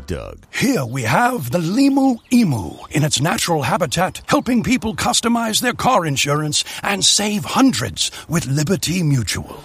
Doug. Here we have the Limu Emu in its natural habitat, helping people customize their car insurance and save hundreds with Liberty Mutual.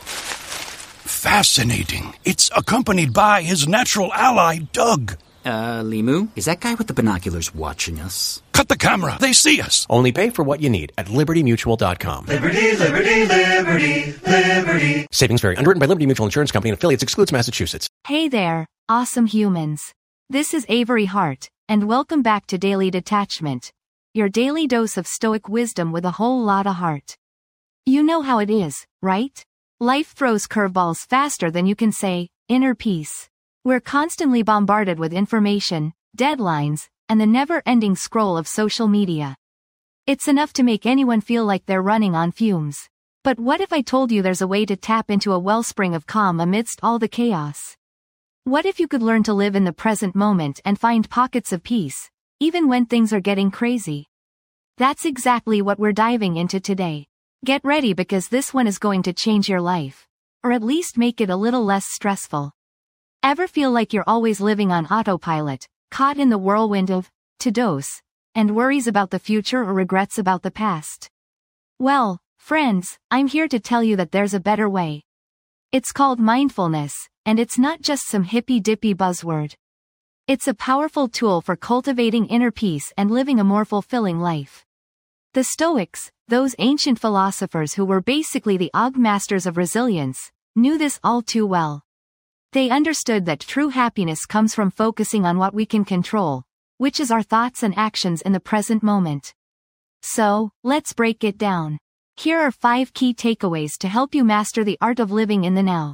Fascinating. It's accompanied by his natural ally, Doug. Limu, is that guy with the binoculars watching us? Cut the camera. They see us. Only pay for what you need at LibertyMutual.com. Liberty, liberty, liberty, liberty. Savings vary. Underwritten by Liberty Mutual Insurance Company and affiliates. Excludes Massachusetts. Hey there, awesome humans. This is Avery Hart, and welcome back to Daily Detachment, your daily dose of stoic wisdom with a whole lot of heart. You know how it is, right? Life throws curveballs faster than you can say, inner peace. We're constantly bombarded with information, deadlines, and the never-ending scroll of social media. It's enough to make anyone feel like they're running on fumes. But what if I told you there's a way to tap into a wellspring of calm amidst all the chaos? What if you could learn to live in the present moment and find pockets of peace, even when things are getting crazy? That's exactly what we're diving into today. Get ready because this one is going to change your life. Or at least make it a little less stressful. Ever feel like you're always living on autopilot, caught in the whirlwind of to-dos, and worries about the future or regrets about the past? Well, friends, I'm here to tell you that there's a better way. It's called mindfulness, and it's not just some hippy-dippy buzzword. It's a powerful tool for cultivating inner peace and living a more fulfilling life. The Stoics, those ancient philosophers who were basically the masters of resilience, knew this all too well. They understood that true happiness comes from focusing on what we can control, which is our thoughts and actions in the present moment. So, let's break it down. Here are 5 key takeaways to help you master the art of living in the now.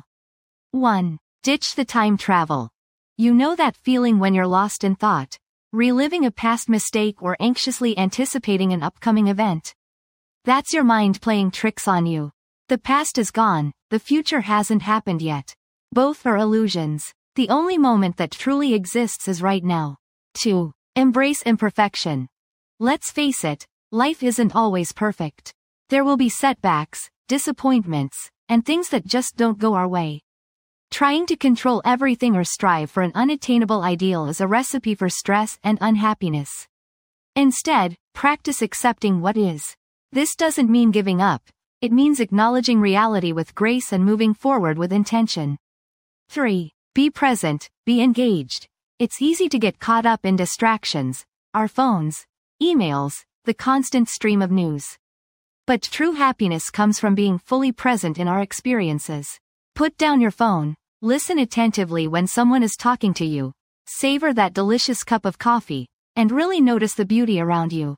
1. Ditch the time travel. You know that feeling when you're lost in thought, reliving a past mistake or anxiously anticipating an upcoming event? That's your mind playing tricks on you. The past is gone, the future hasn't happened yet. Both are illusions. The only moment that truly exists is right now. 2. Embrace imperfection. Let's face it, life isn't always perfect. There will be setbacks, disappointments, and things that just don't go our way. Trying to control everything or strive for an unattainable ideal is a recipe for stress and unhappiness. Instead, practice accepting what is. This doesn't mean giving up. It means acknowledging reality with grace and moving forward with intention. 3. Be present, be engaged. It's easy to get caught up in distractions, our phones, emails, the constant stream of news. But true happiness comes from being fully present in our experiences. Put down your phone, listen attentively when someone is talking to you, savor that delicious cup of coffee, and really notice the beauty around you.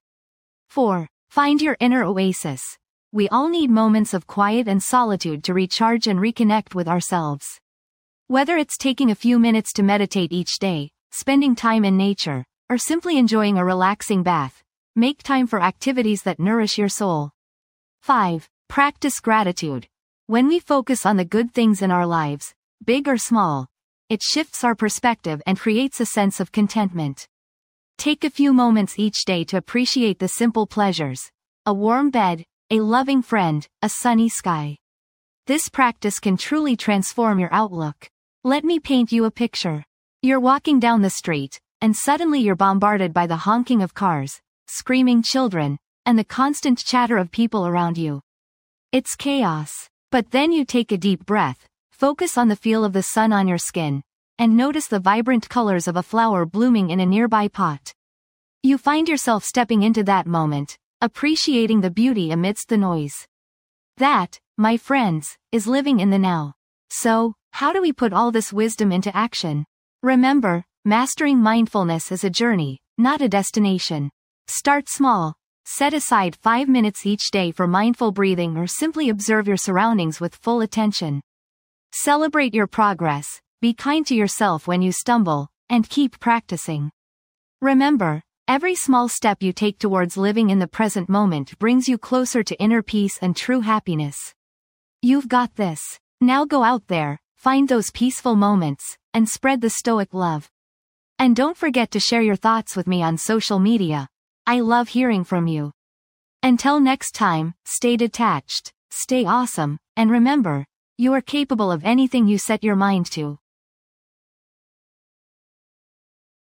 4. Find your inner oasis. We all need moments of quiet and solitude to recharge and reconnect with ourselves. Whether it's taking a few minutes to meditate each day, spending time in nature, or simply enjoying a relaxing bath, make time for activities that nourish your soul. 5. Practice gratitude. When we focus on the good things in our lives, big or small, it shifts our perspective and creates a sense of contentment. Take a few moments each day to appreciate the simple pleasures: a warm bed, a loving friend, a sunny sky. This practice can truly transform your outlook. Let me paint you a picture. You're walking down the street, and suddenly you're bombarded by the honking of cars, screaming children, and the constant chatter of people around you. It's chaos. But then you take a deep breath, focus on the feel of the sun on your skin, and notice the vibrant colors of a flower blooming in a nearby pot. You find yourself stepping into that moment, appreciating the beauty amidst the noise. That, my friends, is living in the now. So, how do we put all this wisdom into action? Remember, mastering mindfulness is a journey, not a destination. Start small. Set aside 5 minutes each day for mindful breathing or simply observe your surroundings with full attention. Celebrate your progress, be kind to yourself when you stumble, and keep practicing. Remember, every small step you take towards living in the present moment brings you closer to inner peace and true happiness. You've got this. Now go out there, find those peaceful moments, and spread the stoic love. And don't forget to share your thoughts with me on social media. I love hearing from you. Until next time, stay detached, stay awesome, and remember, you are capable of anything you set your mind to.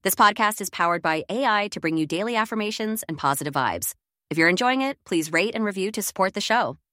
This podcast is powered by AI to bring you daily affirmations and positive vibes. If you're enjoying it, please rate and review to support the show.